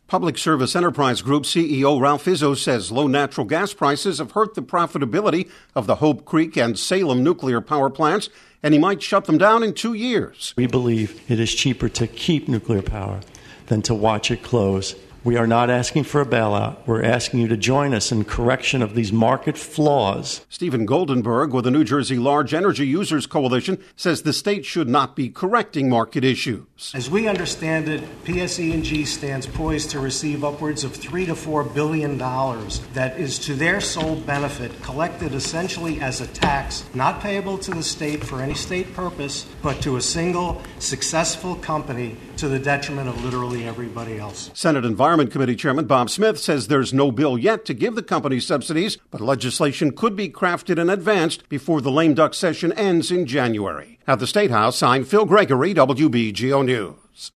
Public Service Enterprise Group CEO Ralph Izzo says low natural gas prices have hurt the profitability of the Hope Creek and Salem nuclear power plants, and he might shut them down in 2 years. We believe it is cheaper to keep nuclear power than to watch it close. We are not asking for a bailout. We're asking you to join us in correction of these market flaws. Stephen Goldenberg with the New Jersey Large Energy Users Coalition says the state should not be correcting market issues. As we understand it, PSE&G stands poised to receive upwards of $3 to $4 billion that is to their sole benefit, collected essentially as a tax, not payable to the state for any state purpose, but to a single successful company to the detriment of literally everybody else. Senate Environment Committee Chairman Bob Smith says there's no bill yet to give the company subsidies, but legislation could be crafted and advanced before the lame duck session ends in January. At the State House, I'm Phil Gregory, WBGO News.